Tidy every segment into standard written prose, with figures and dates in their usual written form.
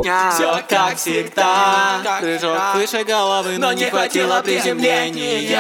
Все как всегда, прыжок выше головы, но не хватило приземления.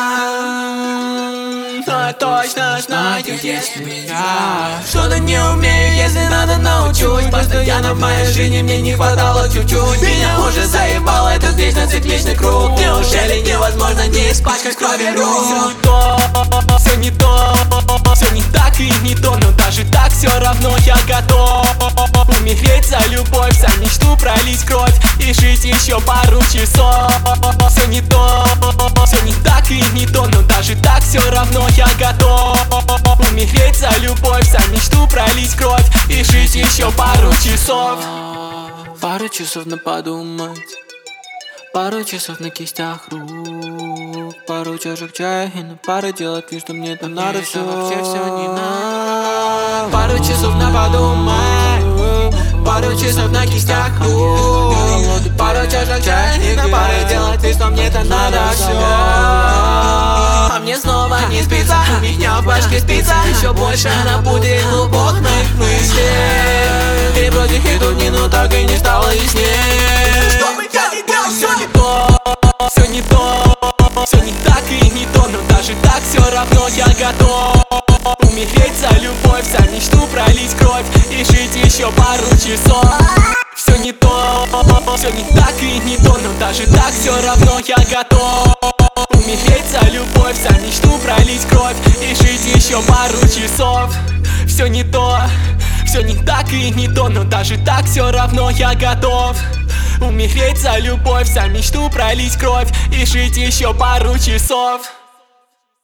Но я точно знаю, если я что-то не умею, если надо научусь. Постоянно в моей жизни мне не хватало чуть-чуть. Меня уже заебал этот вечно цикличный круг. Неужели невозможно не испачкать крови рук? Все не то, все не так и не то, но даже так все равно я готов умереть за любовь, за мечту пролить кровь и жить еще пару часов. Все не то, все не так и не то, но даже так все равно я готов умереть за любовь, за мечту пролить кровь и жить еще пару часов. Пару часов на подумать, пару часов на кистях рук, пару чашек чая и на пару делать вид, что мне там надо все. Вообще все не надо. Пару часов на подумать, пару часов на кистях рук, пару чашек чая и на пару делать вид, что мне там надо все. А мне снова не спится, у меня в башке спится еще больше на пути глубоких мыслей. И вроде и тут не, но так и не стало яснее. Что бы я ни делал, все не то, все не то, все не так и не то, но даже так все равно я готов умереть за любовь, за мечту пролить кровь и жить еще пару часов. Все не то, все не так и не то, но даже так все равно я готов умереть за любовь, за мечту пролить кровь и жить еще пару часов. Все не то, все не так и не то, но даже так все равно я готов умереть за любовь, за мечту пролить кровь и жить еще пару часов.